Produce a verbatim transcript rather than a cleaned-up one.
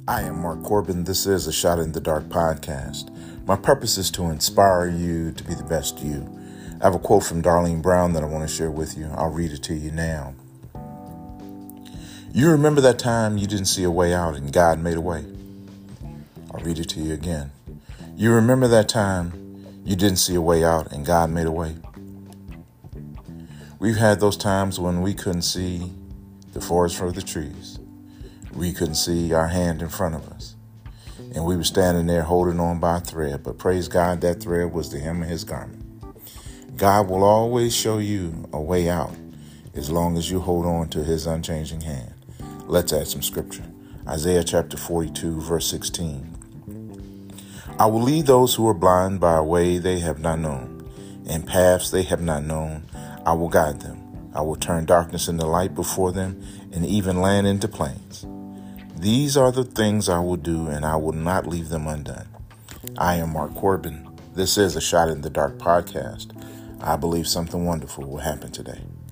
I am Mark Corbin. This is a Shot in the Dark podcast. My purpose is to inspire you to be the best you. I have a quote from Darlene Brown that I want to share with you. I'll read it to you now. You remember that time you didn't see a way out and God made a way? I'll read it to you again. You remember that time you didn't see a way out and God made a way? We've had those times when we couldn't see the forest for the trees. We couldn't see our hand in front of us. And we were standing there holding on by a thread. But praise God, that thread was the hem of his garment. God will always show you a way out as long as you hold on to his unchanging hand. Let's add some scripture. Isaiah chapter forty-two, verse sixteen. I will lead those who are blind by a way they have not known, and paths they have not known. I will guide them. I will turn darkness into light before them, and even land into plains. These are the things I will do, and I will not leave them undone. I am Mark Corbin. This is a Shot in the Dark podcast. I believe something wonderful will happen today.